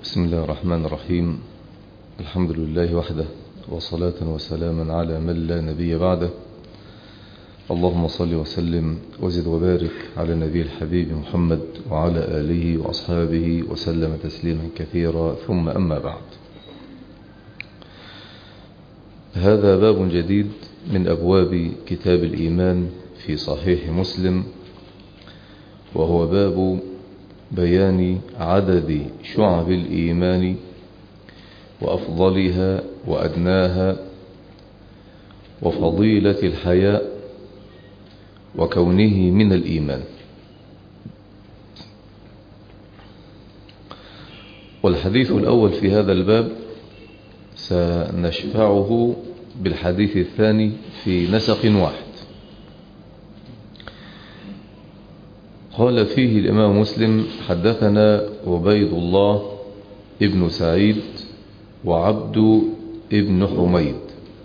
بسم الله الرحمن الرحيم. الحمد لله وحده، وصلاة وسلاما على من لا نبي بعده. اللهم صل وسلم وزد وبارك على النبي الحبيب محمد وعلى آله وأصحابه وسلم تسليما كثيرا، ثم أما بعد. هذا باب جديد من أبواب كتاب الإيمان في صحيح مسلم، وهو باب بيان عدد شعب الإيمان وأفضلها وأدناها، وفضيلة الحياء وكونه من الإيمان. والحديث الأول في هذا الباب سنشفعه بالحديث الثاني في نسق واحد. قال فيه الإمام مسلم: حدثنا عبيد الله ابن سعيد وعبد ابن حميد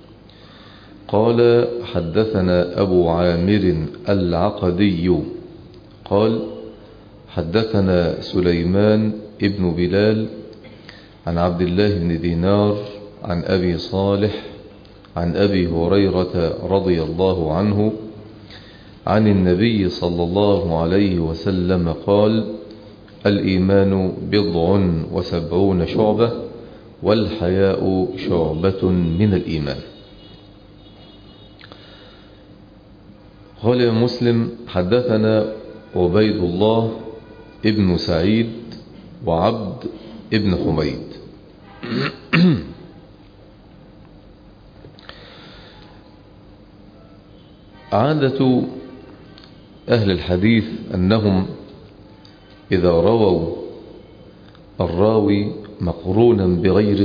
قال حدثنا أبو عامر العقدي قال حدثنا سليمان ابن بلال عن عبد الله بن دينار عن أبي صالح عن أبي هريرة رضي الله عنه عن النبي صلى الله عليه وسلم قال: الإيمان 70 شعبة، والحياء شعبة من الإيمان. قال مسلم: حدثنا عبيد الله ابن سعيد وعبد ابن حميد. عادة أهل الحديث أنهم إذا رووا الراوي مقرونا بغيره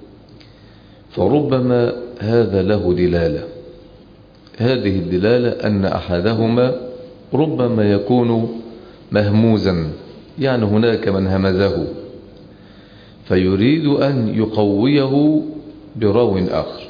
فربما هذا له دلالة. هذه الدلالة أن أحدهما ربما يكون مهموزا، يعني هناك من همزه فيريد أن يقويه براو آخر.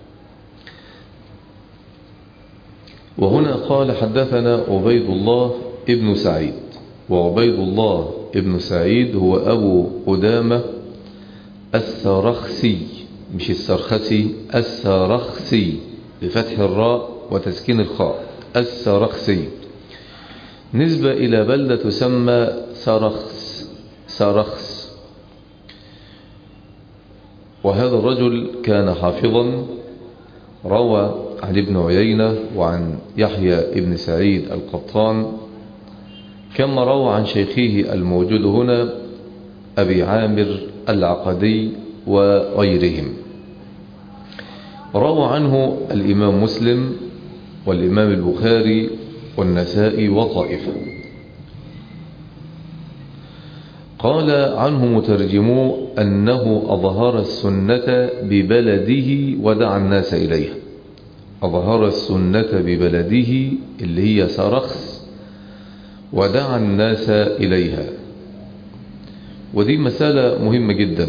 وهنا قال حدثنا عبيد الله ابن سعيد، وعبيد الله ابن سعيد هو أبو قدامة السرخسي، مش السرخسي، السرخسي بفتح الراء وتسكين الخاء، السرخسي، نسبة إلى بلدة تسمى سرخس. وهذا الرجل كان حافظا، روى عن ابن عيينة وعن يحيى ابن سعيد القطان، كما روى عن شيخه الموجود هنا أبي عامر العقدي وغيرهم. روى عنه الإمام مسلم والإمام البخاري والنسائي وطائفة. قال عنه مترجمو أنه أظهر السنة ببلده ودعا الناس إليها. أظهر السنة ببلده اللي هي سرخس ودعا الناس إليها. ودي مسألة مهمة جدا،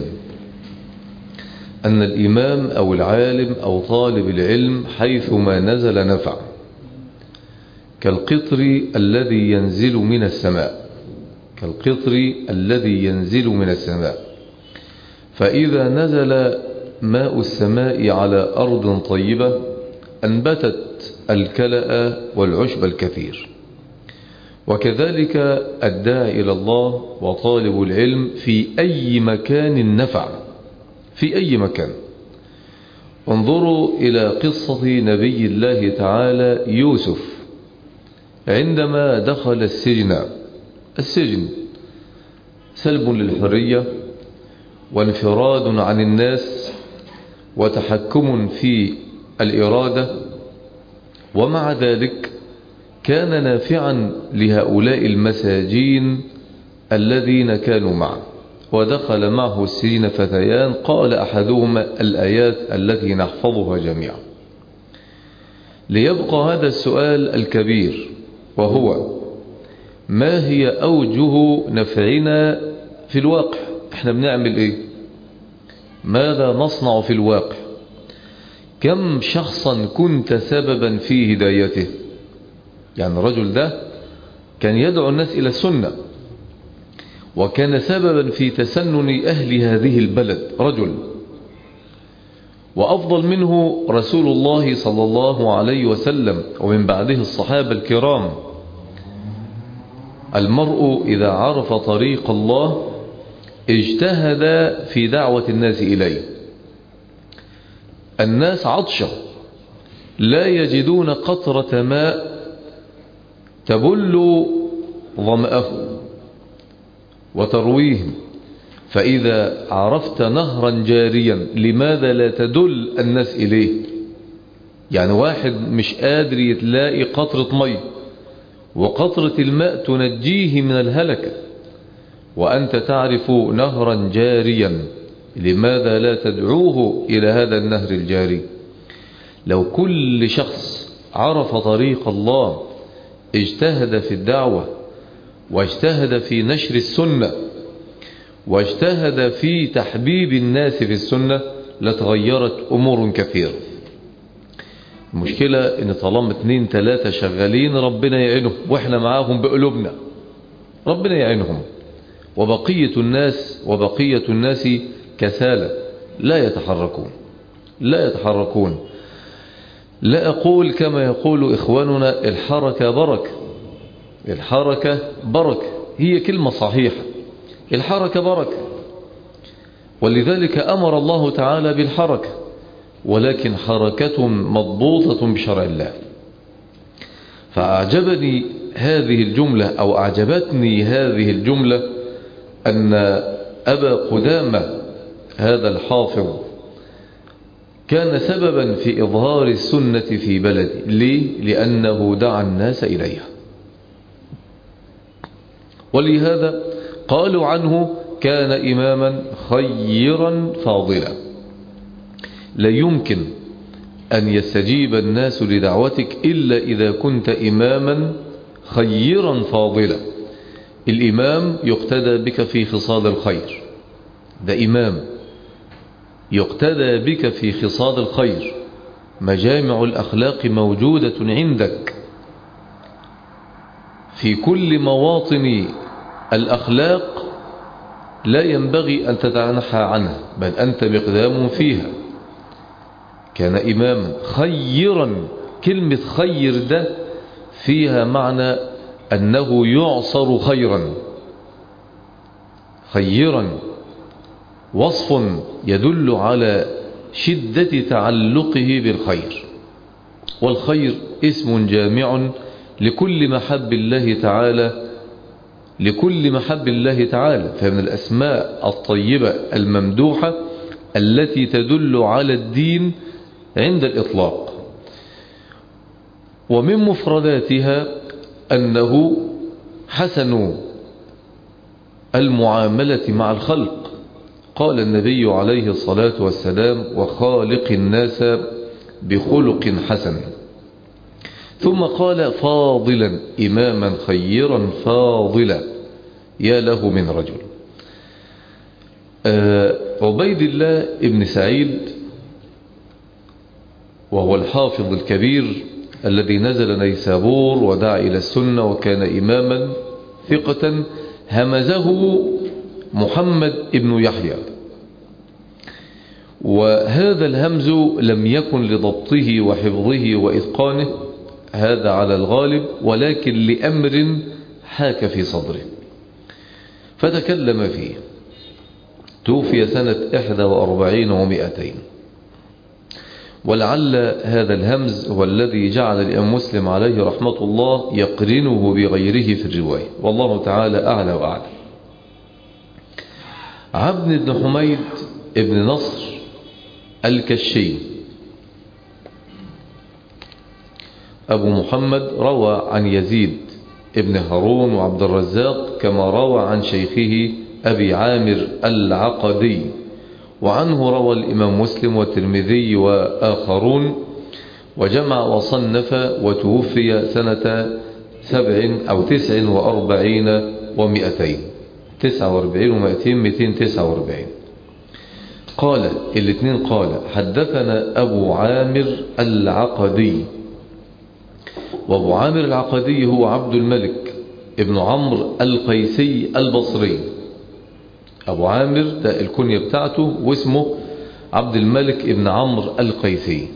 أن الإمام أو العالم أو طالب العلم حيثما نزل نفع، كالقطر الذي ينزل من السماء، كالقطر الذي ينزل من السماء. فإذا نزل ماء السماء على أرض طيبة أنبتت الكلأ والعشب الكثير. وكذلك الداعي إلى الله وطالب العلم في أي مكان نفع، في أي مكان. انظروا إلى قصة نبي الله تعالى يوسف عندما دخل السجن سلب للحرية وانفراد عن الناس وتحكم في الإرادة، ومع ذلك كان نافعا لهؤلاء المساجين الذين كانوا معه. ودخل معه السجن فتيان، قال أحدهما الآيات التي نحفظها جميعا. ليبقى هذا السؤال الكبير، وهو: ما هي أوجه نفعنا في الواقع؟ احنا بنعمل ايه؟ ماذا نصنع في الواقع؟ كم شخصا كنت سببا في هدايته؟ يعني الرجل ده كان يدعو الناس إلى السنة، وكان سببا في تسنن أهل هذه البلد رجل، وأفضل منه رسول الله صلى الله عليه وسلم، ومن بعده الصحابة الكرام. المرء إذا عرف طريق الله اجتهد في دعوة الناس إليه. الناس عطشة لا يجدون قطرة ماء تبل ظمأه وترويهم، فإذا عرفت نهرا جاريا لماذا لا تدل الناس إليه؟ يعني واحد مش قادر يتلاقي قطرة مي، وقطرة الماء تنجيه من الهلكة، وأنت تعرف نهرا جاريا، لماذا لا تدعوه إلى هذا النهر الجاري؟ لو كل شخص عرف طريق الله اجتهد في الدعوة، واجتهد في نشر السنة، واجتهد في تحبيب الناس في السنة، لتغيرت أمور كثيرة. المشكلة ان طالما 2 3 شغالين ربنا يعينهم، واحنا معاهم بقلوبنا، ربنا يعينهم. وبقية الناس كسالى لا يتحركون. لا أقول كما يقول إخواننا الحركة بركة، هي كلمة صحيحة، الحركة بركة، ولذلك أمر الله تعالى بالحركة، ولكن حركة مضبوطة بشرع الله. فأعجبتني هذه الجملة أن أبا قدامة هذا الحافظ كان سببا في إظهار السنة في بلده. ليه؟ لأنه دعا الناس إليها. ولهذا قالوا عنه كان إماما خيرا فاضلا. لا يمكن أن يستجيب الناس لدعوتك إلا إذا كنت إماما خيرا فاضلا. الإمام يقتدى بك في خصال الخير، ده إمام يقتدى بك في خصال الخير. مجامع الأخلاق موجودة عندك في كل مواطن الأخلاق، لا ينبغي أن تتنحى عنها، بل أنت مقدام فيها. كان إماما خيرا، كلمة خير ده فيها معنى أنه يعصر خيرا، وصف يدل على شدة تعلقه بالخير. والخير اسم جامع لكل محب الله تعالى، فمن الأسماء الطيبة الممدوحة التي تدل على الدين عند الإطلاق. ومن مفرداتها أنه حسن المعاملة مع الخلق. قال النبي عليه الصلاة والسلام: وخالق الناس بخلق حسن. ثم قال: فاضلا، إماما خيرا فاضلا، يا له من رجل. عبيد الله ابن سعيد، وهو الحافظ الكبير الذي نزل نيسابور ودعا إلى السنة وكان إماما ثقة، همزه محمد ابن يحيى، وهذا الهمز لم يكن لضبطه وحفظه وإتقانه، هذا على الغالب، ولكن لأمر حاك في صدره فتكلم فيه. توفي سنة 41 و200. ولعل هذا الهمز هو الذي جعل الإمام مسلم عليه رحمة الله يقرنه بغيره في الرواية، والله تعالى أعلى وأعلم. عبد بن حميد ابن نصر الكشي أبو محمد روى عن يزيد ابن هارون وعبد الرزاق، كما روى عن شيخه أبي عامر العقدي، وعنه روى الإمام مسلم والترمذي وآخرون، وجمع وصنف، وتوفي سنة 49 و200، 49 و200، 249. قال الاثنين قال: حدثنا أبو عامر العقدي. وأبو عامر العقدي هو عبد الملك ابن عمرو القيسي البصري، أبو عامر ده الكنية بتاعته، واسمه عبد الملك ابن عمرو القيسي.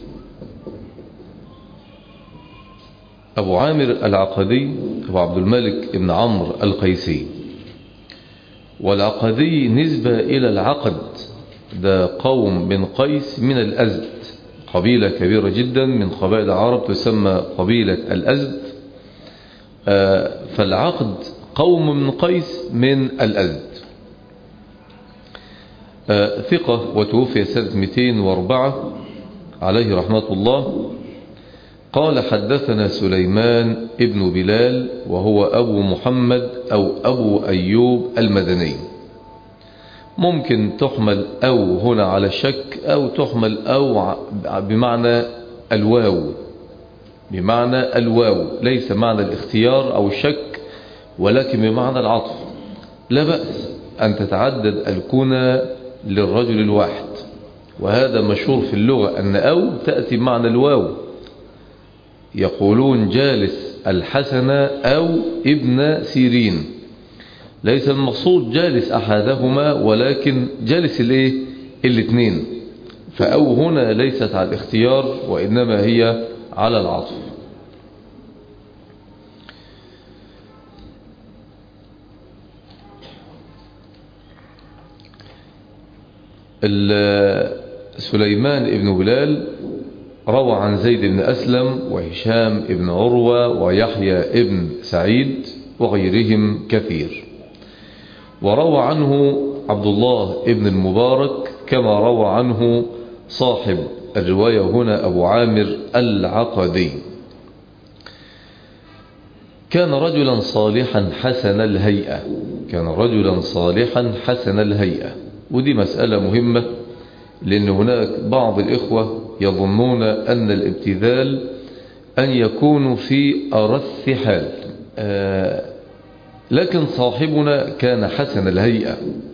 أبو عامر العقدي هو عبد الملك ابن عمرو القيسي. والعقدي نسبة إلى العقد، ده قوم من قيس من الأزد، قبيلة كبيرة جدا من قبائل العرب تسمى قبيلة الأزد. فالعقد قوم من قيس من الأزد. ثقة، وتوفي سنة 204 عليه رحمة الله. قال حدثنا سليمان ابن بلال وهو أبو محمد أو أبو أيوب المدني. ممكن تحمل أو هنا على الشك، أو تحمل أو بمعنى الواو، بمعنى الواو، ليس معنى الاختيار أو الشك، ولكن بمعنى العطف. لا بأس أن تتعدد الكنى للرجل الواحد، وهذا مشهور في اللغة أن أو تأتي بمعنى الواو. يقولون جالس الحسن أو ابن سيرين، ليس المقصود جالس أحدهما، ولكن جالس الاثنين. فأو هنا ليست على الاختيار، وإنما هي على العطف. سليمان ابن بلال روى عن زيد بن أسلم وهشام ابن عروة ويحيى ابن سعيد وغيرهم كثير. وروى عنه عبد الله ابن المبارك، كما روى عنه صاحب الرواية هنا أبو عامر العقدي. كان رجلا صالحا حسن الهيئة، كان رجلا صالحا حسن الهيئة. ودي مسألة مهمة، لأن هناك بعض الإخوة يظنون أن الابتذال أن يكون في أرث حال، لكن صاحبنا كان حسن الهيئة،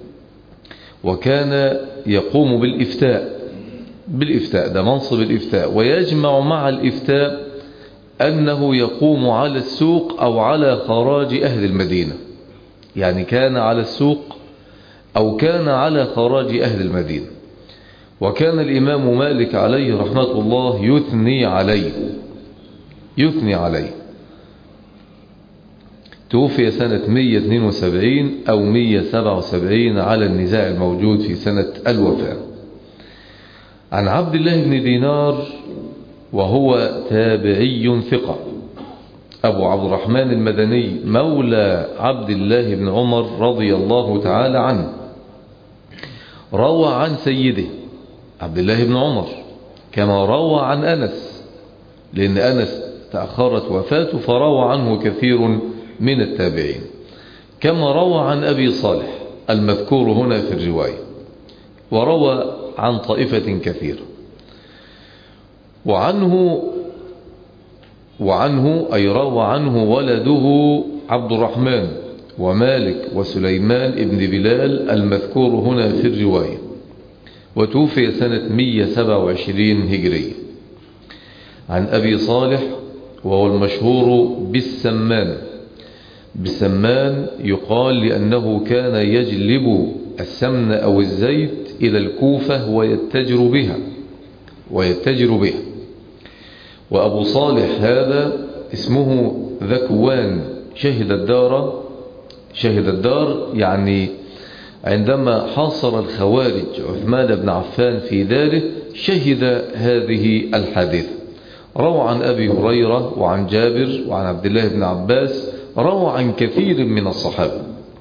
وكان يقوم بالإفتاء، ده منصب الإفتاء، ويجمع مع الإفتاء أنه يقوم على السوق أو على خراج أهل المدينة. يعني كان على السوق أو كان على خراج أهل المدينة. وكان الإمام مالك عليه رحمة الله يثني عليه. توفي سنة 172 أو 177 على النزاع الموجود في سنة الوفاة. عن عبد الله بن دينار، وهو تابعي ثقة، أبو عبد الرحمن المدني، مولى عبد الله بن عمر رضي الله تعالى عنه. روى عن سيده عبد الله بن عمر، كما روى عن أنس، لأن أنس تأخرت وفاته فروى عنه كثير من التابعين، كما روى عن أبي صالح المذكور هنا في الرواية، وروى عن طائفة كثيرة. وعنه أي روى عنه ولده عبد الرحمن ومالك وسليمان ابن بلال المذكور هنا في الرواية. وتوفي سنة 127 هجرية. عن أبي صالح، وهو المشهور بالسمان يقال لأنه كان يجلب السمن أو الزيت إلى الكوفة ويتجر بها. وأبو صالح هذا اسمه ذكوان، شهد الدار، يعني عندما حاصر الخوارج عثمان بن عفان في داره شهد هذه الحادثة. روى عن أبي هريرة وعن جابر وعن عبد الله بن عباس، روى عن كثير من الصحابة.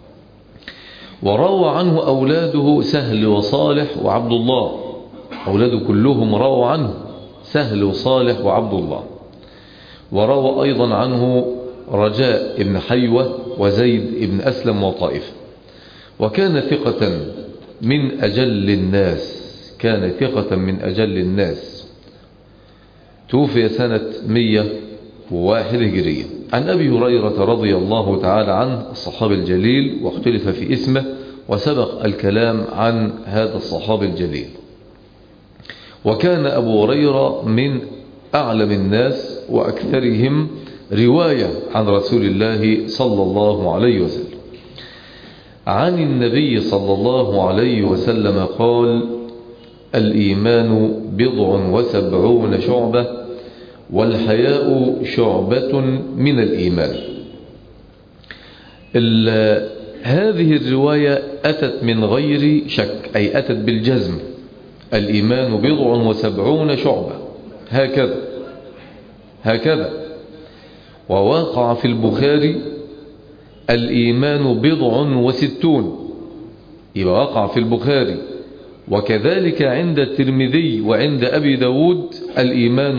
وروى عنه أولاده سهل وصالح وعبد الله، أولاده كلهم روى عنه، سهل وصالح وعبد الله. وروى أيضا عنه رجاء ابن حيوة وزيد ابن أسلم وطائفة. وكان ثقة من أجل الناس، توفي سنة 101 هجرية. عن أبي هريرة رضي الله تعالى عنه الصحابي الجليل، واختلف في اسمه، وسبق الكلام عن هذا الصحابي الجليل. وكان أبو هريرة من أعلم الناس وأكثرهم رواية عن رسول الله صلى الله عليه وسلم. عن النبي صلى الله عليه وسلم قال: الإيمان 70 شعبة والحياء شعبة من الإيمان. هذه الرواية أتت من غير شك، أي أتت بالجزم: الإيمان 70 شعبة، هكذا. وواقع في البخاري: الإيمان 60، يبقى وقع في البخاري. وكذلك عند الترمذي وعند أبي داود: الإيمان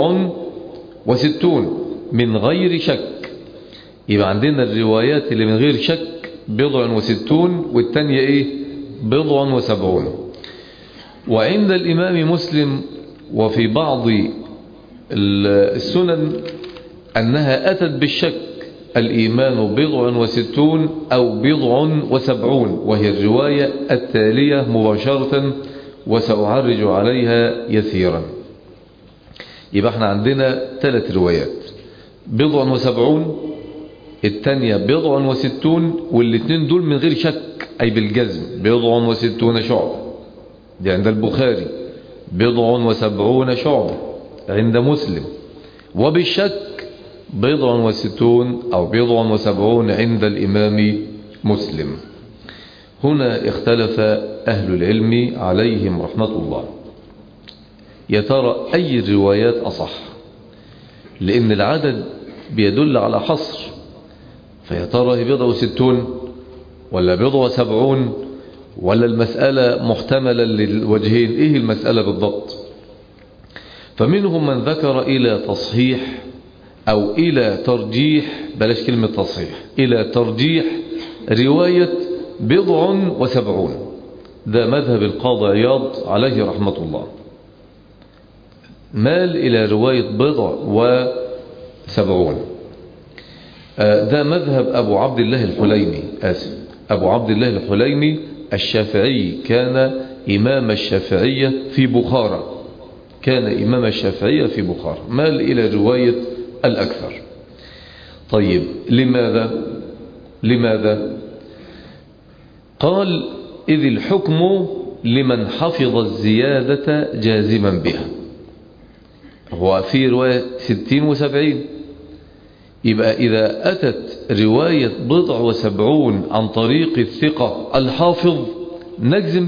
60 من غير شك. يبقى عندنا الروايات اللي من غير شك 60 والتانية 70. وعند الإمام مسلم وفي بعض السنن أنها أتت بالشك: الإيمان 60 أو 70، وهي الرواية التالية مباشرة وسأعرج عليها يسيرا. يبقى احنا عندنا 3 روايات: 70، الثانية 60، والاثنين دول من غير شك أي بالجزم: 60 شعبة دي عند البخاري، 70 شعبة عند مسلم، وبالشك 60 أو 70 عند الإمام مسلم. هنا اختلف أهل العلم عليهم رحمة الله، يا ترى أي الروايات أصح؟ لأن العدد بيدل على حصر، فيا ترى هي 60 ولا 70 ولا المسألة محتملة للوجهين؟ إيه المسألة بالضبط؟ فمنهم من ذكر إلى تصحيح أو إلى ترجيح، بلاش كلمة تصحيح، إلى ترجيح رواية 70. ده مذهب القاضي عياض عليه رحمة الله، مال إلى رواية 70. ده مذهب أبو عبد الله الحليمي، أبو عبد الله الحليمي الشافعي، كان إمام الشافعية في بخارى، مال إلى رواية الأكثر. طيب لماذا؟ قال: إذ الحكم لمن حفظ الزيادة جازما بها. هو في رواية 60 و70، يبقى إذا أتت رواية 70 عن طريق الثقة الحافظ نجزم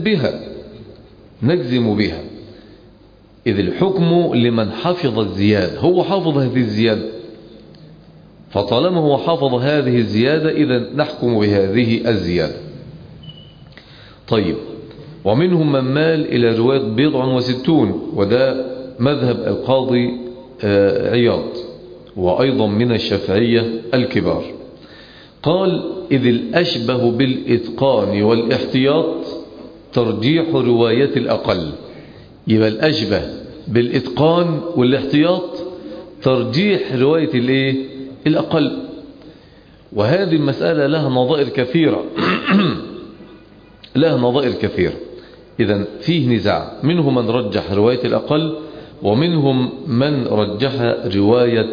بها. إذ الحكم لمن حفظ الزيادة، هو حافظ هذه الزيادة، فطالما هو حافظ هذه الزيادة إذا نحكم بهذه الزيادة. طيب، ومنهم من مال إلى رواية 60، وده مذهب القاضي عياض وأيضا من الشافعية الكبار. قال: إذ الأشبه بالإتقان والاحتياط ترجيح رواية الأقل. يبقى الأشبه بالإتقان والاحتياط ترجيح رواية الأقل. وهذه المسألة لها نظائر كثيرة إذن فيه نزاع، منهم من رجح رواية الأقل، ومنهم من رجح رواية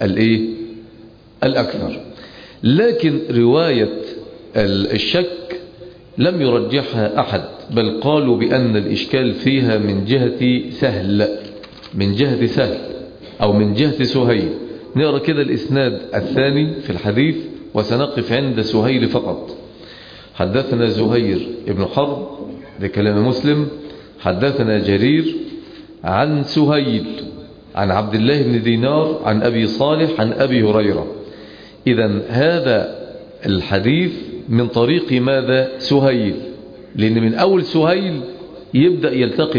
الأكثر. لكن رواية الشك لم يرجحها أحد، بل قالوا بأن الإشكال فيها من جهة سهل أو من جهة سهيل. نقرأ كده الإسناد الثاني في الحديث وسنقف عند سهيل فقط. حدثنا زهير ابن حرب، لكلام مسلم: حدثنا جرير عن سهيل عن عبد الله بن دينار عن أبي صالح عن أبي هريرة. إذن هذا الحديث من طريق ماذا؟ سهيل، لأن من أول سهيل يبدأ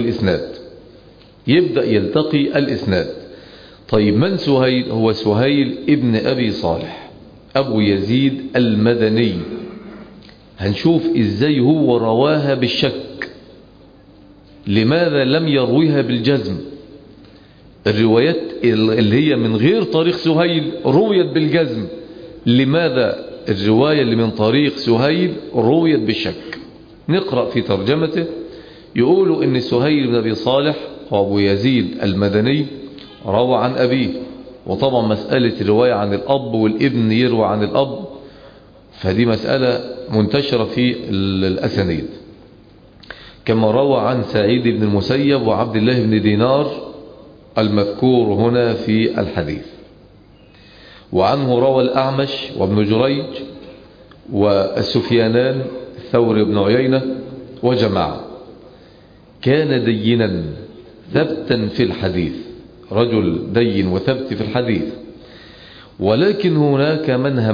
يلتقي الإسناد. طيب، من سهيل؟ هو سهيل ابن أبي صالح أبو يزيد المدني. هنشوف إزاي هو رواها بالشك، لماذا لم يرويها بالجزم؟ الروايات اللي هي من غير طريق سهيل رويت بالجزم، لماذا الرواية اللي من طريق سهيل رويت بالشك؟ نقرأ في ترجمته. يقولوا إن سهيل بن أبي صالح هو أبو يزيد المدني، روى عن أبيه. وطبعا مسألة الرواية عن الأب والابن يروى عن الأب، فدي مسألة منتشرة في الأسانيد، كما روى عن سعيد بن المسيب وعبد الله بن دينار المذكور هنا في الحديث. وعنه روى الأعمش وابن جريج والسفيانان ثور بن عيينة وجماعة. كان دينا ثبتا في الحديث، رجل دين وثبت في الحديث، ولكن هناك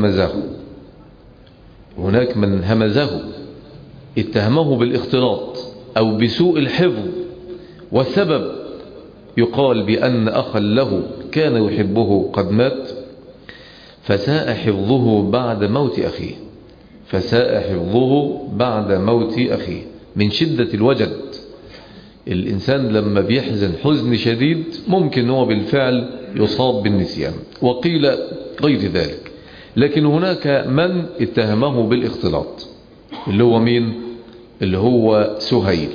من همزه اتهمه بالاختلاط أو بسوء الحفظ، والسبب يقال بأن أخا له كان يحبه قد مات فساء حفظه بعد موت أخيه من شدة الوجد. الإنسان لما بيحزن حزن شديد ممكن هو بالفعل يصاب بالنسيان، وقيل غير ذلك. لكن هناك من اتهمه بالاختلاط، اللي هو مين؟ اللي هو سهيل.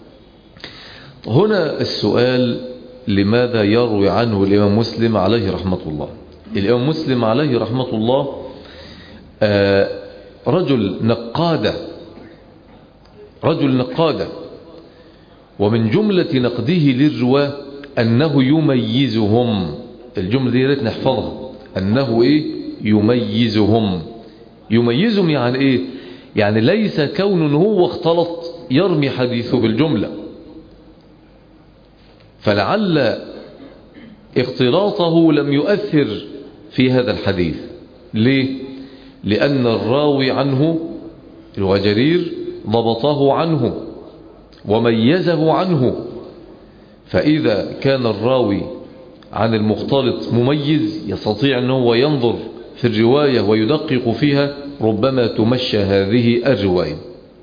هنا السؤال: لماذا يروي عنه الإمام مسلم عليه رحمة الله؟ الإمام مسلم عليه رحمة الله رجل نقادة، ومن جملة نقده للرواة أنه يميزهم. الجملة دي ريت نحفظها، أنه يميزهم يعني إيه؟ يعني ليس كون هو اختلط يرمي حديثه بالجملة، فلعل اختلاطه لم يؤثر في هذا الحديث. ليه؟ لأن الراوي عنه الوجرير ضبطه عنه وميزه عنه، فإذا كان الراوي عن المختلط مميز يستطيع أنه هو ينظر في الرواية ويدقق فيها، ربما تمشى هذه الرواية.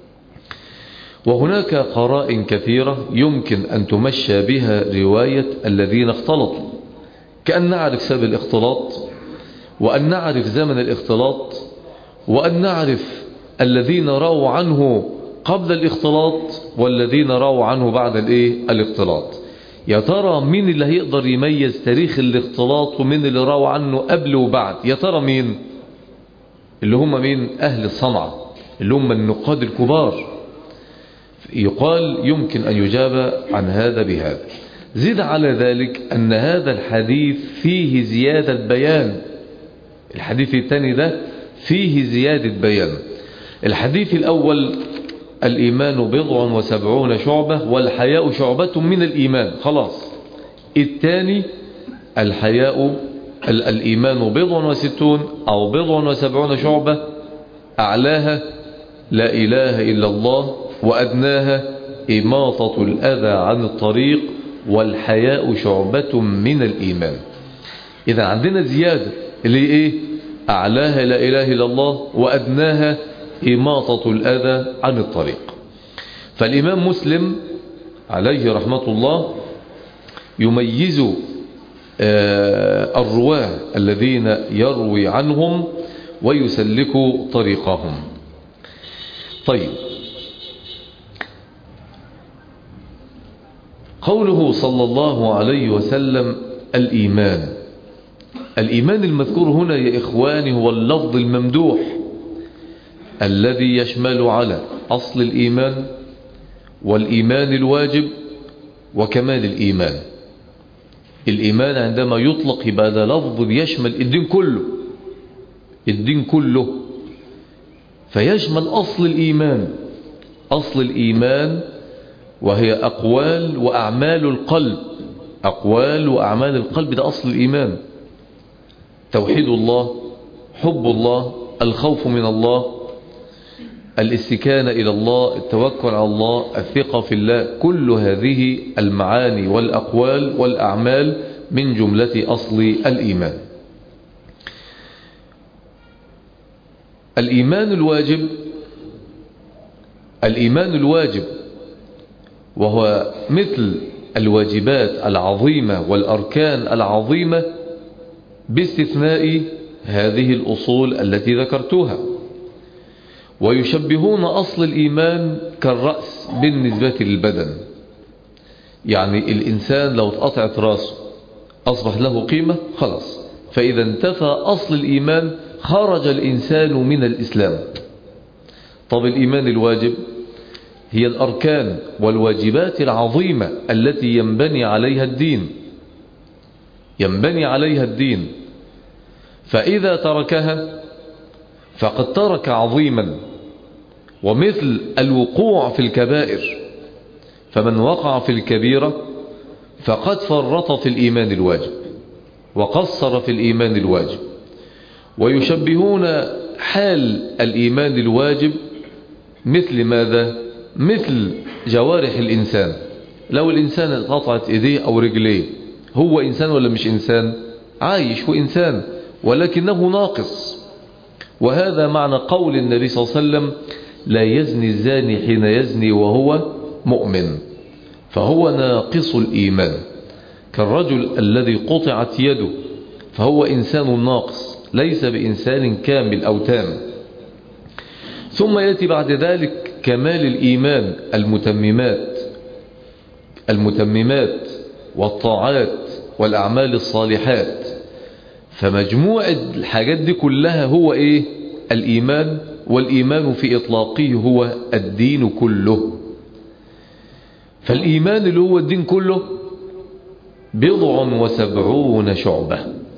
وهناك قرائن كثيرة يمكن أن تمشى بها رواية الذين اختلطوا، كأن نعرف سبب الاختلاط، وأن نعرف زمن الاختلاط، وأن نعرف الذين رأوا عنه قبل الاختلاط والذين رأوا عنه بعد الاختلاط. يا ترى مين اللي هيقدر يميز تاريخ الاختلاط ومين اللي رأوا عنه قبل وبعد؟ يا ترى مين؟ اللي هم مين؟ أهل الصنعة، اللي هم النقاد الكبار. يقال يمكن أن يجاب عن هذا بهذا. زد على ذلك أن هذا الحديث فيه زيادة بيان. الحديث الثاني ده فيه زيادة بيان. الحديث الأول: الإيمان 70 شعبة والحياء شعبة من الإيمان، خلاص. الثاني: الإيمان 60 أو 70 شعبة، أعلاها لا إله إلا الله، وأدناها إماطة الأذى عن الطريق، والحياء شعبة من الإيمان. إذا عندنا زيادة اللي أعلاها لا إله إلا الله، وأدناها إماطة الأذى عن الطريق. فالإمام مسلم عليه رحمة الله يميز الرواه الذين يروي عنهم ويسلك طريقهم. طيب، قوله صلى الله عليه وسلم الإيمان المذكور هنا يا إخواني هو اللفظ الممدوح الذي يشمل على أصل الإيمان والإيمان الواجب وكمال الإيمان. الإيمان عندما يطلق يبقى هذا لفظ يشمل الدين كله، فيشمل أصل الإيمان وهي أقوال وأعمال القلب، ده أصل الإيمان: توحيد الله، حب الله، الخوف من الله، الاستكانة إلى الله، التوكل على الله، الثقة في الله. كل هذه المعاني والأقوال والأعمال من جملة أصل الإيمان. الإيمان الواجب وهو مثل الواجبات العظيمة والأركان العظيمة باستثناء هذه الأصول التي ذكرتها. ويشبهون أصل الإيمان كالرأس بالنسبة للبدن، يعني الإنسان لو اتقطعت رأسه أصبح له قيمة، خلاص. فإذا انتفى أصل الإيمان خرج الإنسان من الإسلام. طب الإيمان الواجب هي الأركان والواجبات العظيمة التي ينبني عليها الدين، فإذا تركها فقد ترك عظيما، ومثل الوقوع في الكبائر، فمن وقع في الكبيرة فقد فرط في الإيمان الواجب وقصر في الإيمان الواجب. ويشبهون حال الإيمان الواجب مثل ماذا؟ مثل جوارح الإنسان. لو الإنسان اتقطعت إيديه أو رجليه، هو إنسان ولا مش إنسان؟ عايش وإنسان ولكنه ناقص. وهذا معنى قول النبي صلى الله عليه وسلم: لا يزني الزاني حين يزني وهو مؤمن. فهو ناقص الإيمان، كالرجل الذي قطعت يده، فهو إنسان ناقص ليس بإنسان كامل أو تام. ثم يأتي بعد ذلك كمال الإيمان، المتممات والطاعات والأعمال الصالحات. فمجموع الحاجات دي كلها هو إيه؟ الإيمان. والإيمان في إطلاقه هو الدين كله. فالإيمان اللي هو الدين كله 70 شعبة.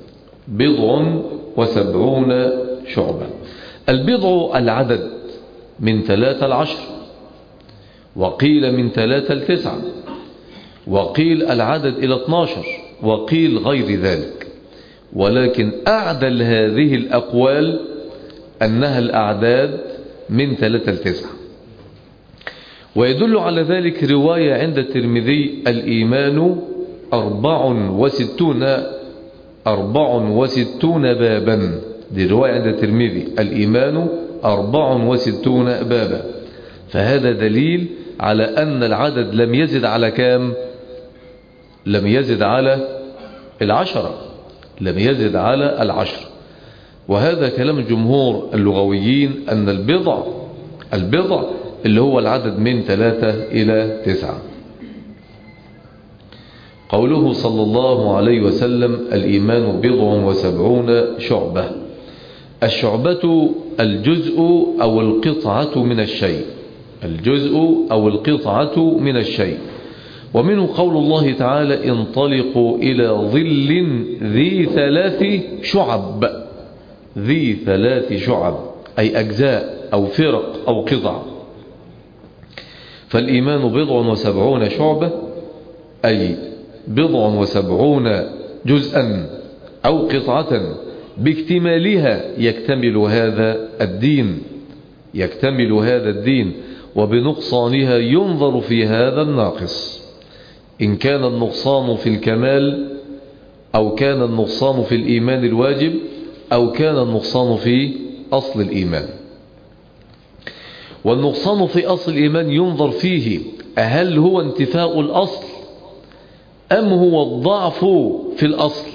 70 شعبة. البضع العدد من 3 ل10، وقيل من 3 ل9، وقيل العدد إلى 12، وقيل غير ذلك. ولكن أعدل هذه الأقوال أنها الأعداد من 3 ل9. ويدل على ذلك رواية عند الترمذي: الإيمان 64 بابا. دي رواية عند الترمذي: الإيمان 64 بابا. فهذا دليل على أن العدد لم يزد على كام؟ لم يزد على 10، لم يزد على 10. وهذا كلام جمهور اللغويين أن البضع اللي هو العدد من 3 إلى 9. قوله صلى الله عليه وسلم: الإيمان 70 شعبة. الشعبة الجزء أو القطعة من الشيء، الجزء أو القطعة من الشيء. ومنه قول الله تعالى: انطلقوا إلى ظل ذي 3 شعب. ذي 3 شعب أي أجزاء أو فرق أو قطع. فالإيمان 70 شعبة أي 70 جزءا أو قطعة، باكتمالها يكتمل هذا الدين، وبنقصانها ينظر في هذا الناقص، إن كان النقصان في الكمال، أو كان النقصان في الإيمان الواجب، أو كان النقصان في أصل الإيمان. والنقصان في أصل الإيمان ينظر فيه: هل هو انتفاء الأصل أم هو الضعف في الأصل؟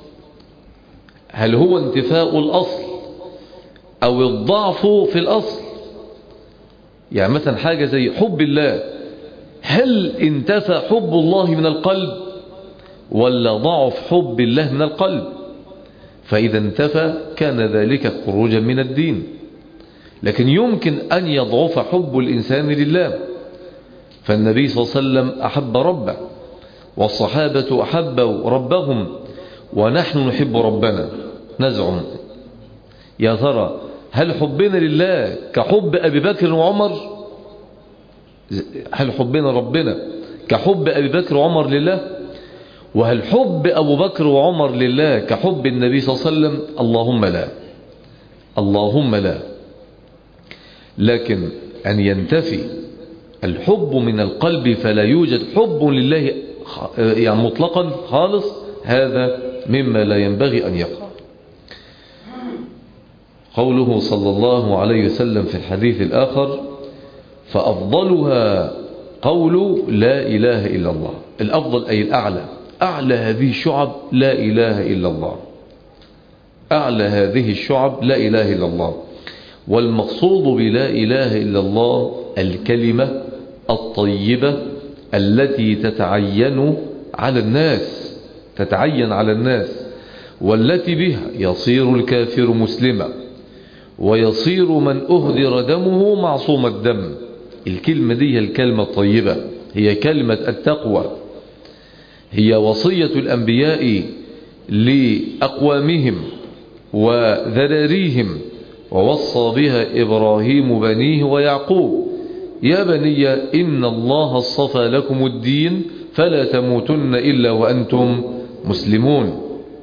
هل هو انتفاء الأصل أو الضعف في الأصل؟ يعني مثلا حاجة زي حب الله، هل انتفى حب الله من القلب ولا ضعف حب الله من القلب؟ فإذا انتفى كان ذلك خروجا من الدين. لكن يمكن أن يضعف حب الإنسان لله. فالنبي صلى الله عليه وسلم أحب ربه، والصحابة أحبوا ربهم، ونحن نحب ربنا. نزعم يا ترى هل حبنا لله كحب أبي بكر وعمر؟ هل حبنا ربنا كحب أبي بكر وعمر لله؟ وهل حب أبو بكر وعمر لله كحب النبي صلى الله عليه وسلم؟ اللهم لا، اللهم لا. لكن أن ينتفي الحب من القلب فلا يوجد حب لله يعني مطلقا خالص، هذا مما لا ينبغي أن يقع. قوله صلى الله عليه وسلم في الحديث الآخر: فأفضلها قول لا إله إلا الله. الأفضل أي الأعلى، أعلى هذه الشعب لا إله إلا الله، أعلى هذه الشعب لا إله إلا الله. والمقصود بلا إله إلا الله الكلمة الطيبة التي تتعين على الناس، والتي بها يصير الكافر مسلما ويصير من أهدر دمه معصوم الدم. الكلمة دي هي الكلمة الطيبة، هي كلمة التقوى، هي وصية الأنبياء لأقوامهم وذراريهم، ووصى بها إبراهيم بنيه ويعقوب: يا بني إن الله اصطفى لكم الدين فلا تموتن إلا وأنتم مسلمون.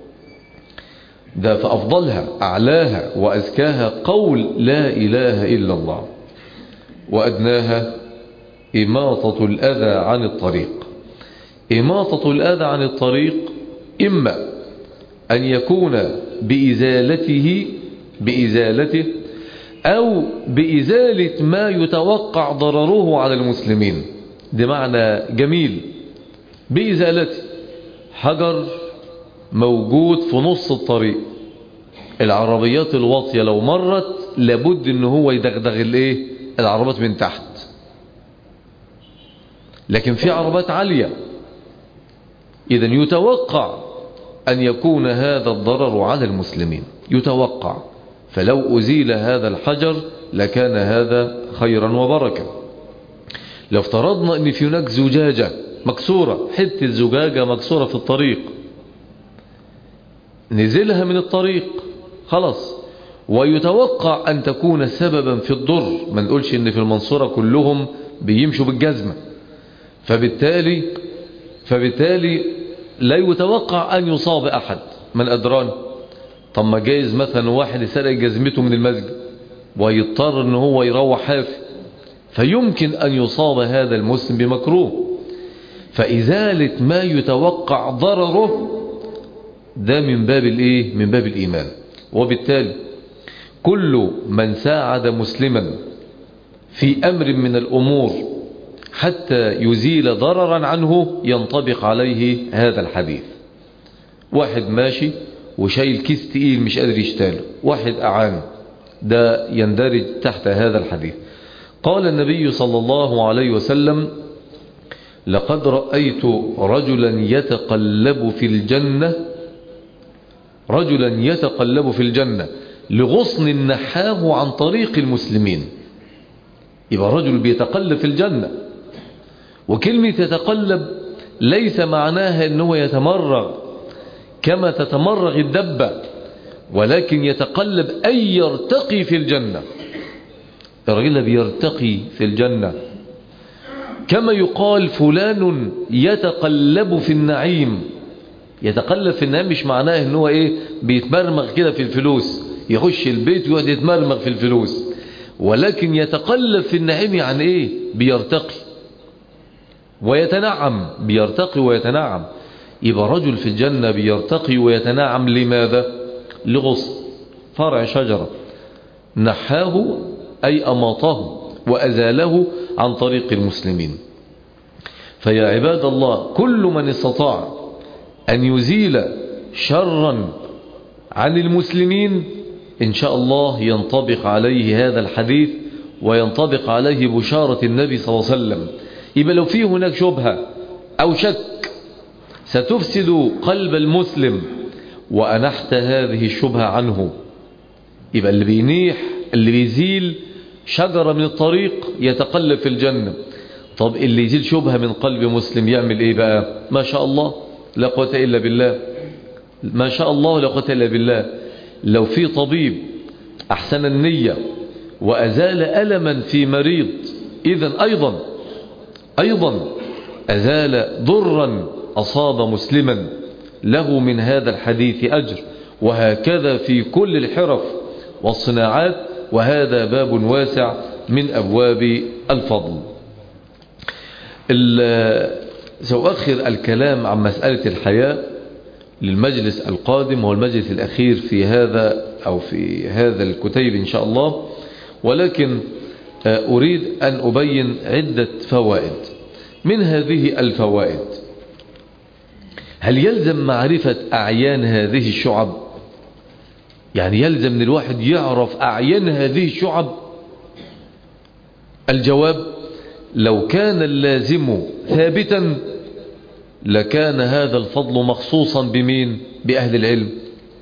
ده فأفضلها أعلاها وأزكاها قول لا إله إلا الله، وأدناها إماطة الأذى عن الطريق. إماطة الأذى عن الطريق إما أن يكون بإزالته أو بإزالة ما يتوقع ضرره على المسلمين. ده معنى جميل. بإزالته، حجر موجود في نص الطريق، العربيات الواطية لو مرت لابد ان هو يدغدغ العربات من تحت، لكن في عربات عالية، إذن يتوقع أن يكون هذا الضرر على المسلمين، يتوقع. فلو أزيل هذا الحجر لكان هذا خيرا وبركة. لو افترضنا أن في هناك زجاجة مكسورة، حتة زجاجة مكسورة في الطريق، نزلها من الطريق خلاص، ويتوقع أن تكون سببا في الضر. ما نقولش أن في المنصورة كلهم بيمشوا بالجزمة، فبالتالي لا يتوقع أن يصاب أحد. من أدران؟ طب ما جايز مثلا واحد يسرق جزمته من المسجد ويضطر أن هو يروح حافي، فيمكن أن يصاب هذا المسلم بمكروه. فإزالة ما يتوقع ضرره ده من باب من باب الإيمان. وبالتالي كل من ساعد مسلما في أمر من الأمور حتى يزيل ضررا عنه ينطبق عليه هذا الحديث. واحد ماشي وشايل كيس تقيل مش قادر يشتاله، واحد أعانه، ده يندرج تحت هذا الحديث. قال النبي صلى الله عليه وسلم: لقد رأيت رجلا يتقلب في الجنة لغصن نحاه عن طريق المسلمين. يبقى رجل بيتقلب في الجنة. وكلمة يتقلب ليس معناها أنه يتمرغ كما تتمرغ الدبة، ولكن يتقلب أي يرتقي في الجنة. الرجل بيرتقي في الجنة، كما يقال فلان يتقلب في النعيم. يتقلب في النعيم مش معناه أنه بيتمرمغ كده في الفلوس، يخش البيت ويقعد يتمرمغ في الفلوس، ولكن يتقلب في النعيم يعني بيرتقي ويتنعم. بيرتقي ويتنعم. يبقى رجل في الجنة بيرتقي ويتنعم. لماذا؟ لغصن فرع شجرة نحاه أي أماطه وأزاله عن طريق المسلمين. فيا عباد الله، كل من استطاع أن يزيل شرا عن المسلمين إن شاء الله ينطبق عليه هذا الحديث، وينطبق عليه بشارة النبي صلى الله عليه وسلم. يبقى لو في هناك شبهة أو شك ستفسد قلب المسلم وأنحت هذه الشبهة عنه، يبقى اللي بينيح اللي بيزيل شجرة من الطريق يتقلب في الجنة. طب اللي يزيل شبهة من قلب مسلم يعمل ايه بقى؟ ما شاء الله لا قوة إلا بالله، ما شاء الله لا قوة إلا بالله. لو في طبيب أحسن النية وأزال ألما في مريض، إذن أيضا أزال ضرا أصاب مسلما، له من هذا الحديث أجر. وهكذا في كل الحرف والصناعات، وهذا باب واسع من أبواب الفضل. سأؤخر الكلام عن مسألة الحياة للمجلس القادم، هو المجلس الأخير في هذا الكتيب إن شاء الله، ولكن أريد أن أبين عدة فوائد. من هذه الفوائد: هل يلزم معرفة أعيان هذه الشعب؟ يعني يلزم من الواحد يعرف أعيان هذه الشعب؟ الجواب: لو كان اللازم ثابتا لكان هذا الفضل مخصوصا بمين؟ بأهل العلم.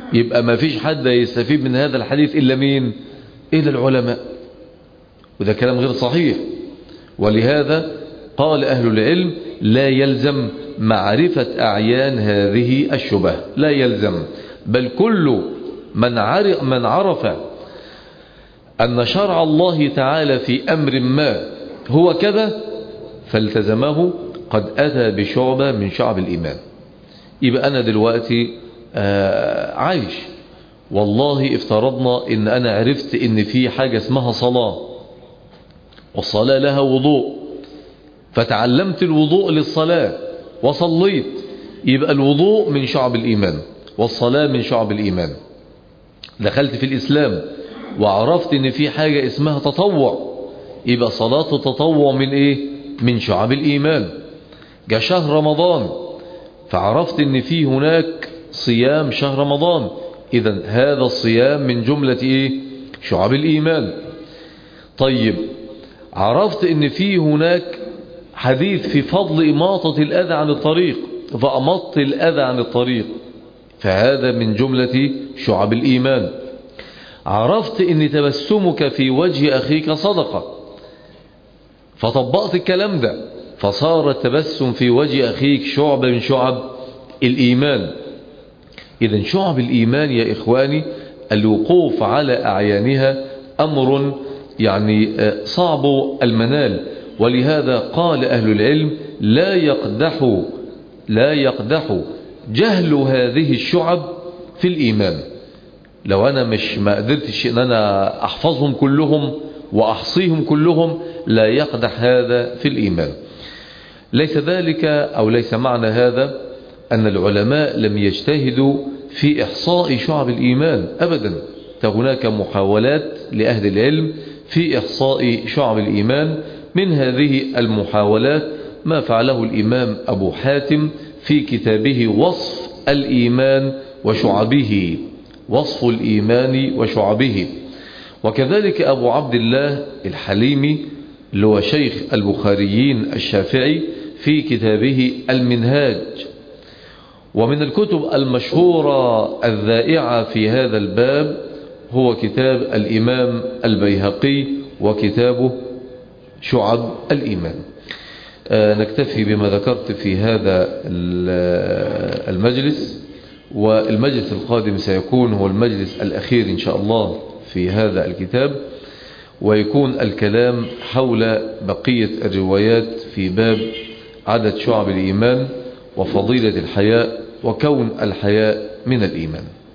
يبقى ما فيش حد يستفيد من هذا الحديث إلا مين؟ إلا العلماء، وده كلام غير صحيح. ولهذا قال أهل العلم لا يلزم معرفة أعيان هذه الشبه، لا يلزم، بل كل من عرف أن شرع الله تعالى في أمر ما هو كذا فالتزمه قد أتى بشعبة من شعب الإيمان. يبقى أنا دلوقتي عايش، والله افترضنا إن أنا عرفت إن في حاجة اسمها صلاة، والصلاة لها وضوء، فتعلمت الوضوء للصلاة وصليت، يبقى الوضوء من شعب الإيمان والصلاة من شعب الإيمان. دخلت في الإسلام وعرفت إن في حاجة اسمها تطوع، يبقى صلاة التطوع من إيه؟ من شعب الإيمان. جاء شهر رمضان فعرفت إن في هناك صيام شهر رمضان، إذن هذا الصيام من جملة إيه؟ شعب الإيمان. طيب عرفت إن في هناك حديث في فضل إماطة الأذى عن الطريق، فأمطت الأذى عن الطريق، فهذا من جملة شعب الإيمان. عرفت إن تبسمك في وجه أخيك صدقة، فطبقت الكلام ده، فصار التبسم في وجه أخيك شعب من شعب الإيمان. إذن شعب الإيمان يا إخواني الوقوف على أعيانها أمر يعني صعب المنال. ولهذا قال أهل العلم لا يقدح جهل هذه الشعب في الإيمان. لو أنا ما قدرتش أن أنا أحفظهم كلهم وأحصيهم كلهم لا يقدح هذا في الإيمان. ليس ذلك أو ليس معنى هذا أن العلماء لم يجتهدوا في إحصاء شعب الإيمان أبدا. هناك محاولات لأهل العلم في إحصاء شعب الإيمان. من هذه المحاولات ما فعله الإمام أبو حاتم في كتابه وصف الإيمان وشعبه، وصف الإيمان وشعبه. وكذلك أبو عبد الله الحليمي اللي هو شيخ البخاريين الشافعي في كتابه المنهاج. ومن الكتب المشهورة الذائعة في هذا الباب هو كتاب الإمام البيهقي وكتابه شعب الإيمان. نكتفي بما ذكرت في هذا المجلس، والمجلس القادم سيكون هو المجلس الأخير إن شاء الله في هذا الكتاب، ويكون الكلام حول بقية الروايات في باب عدد شعب الإيمان وفضيلة الحياء وكون الحياء من الإيمان.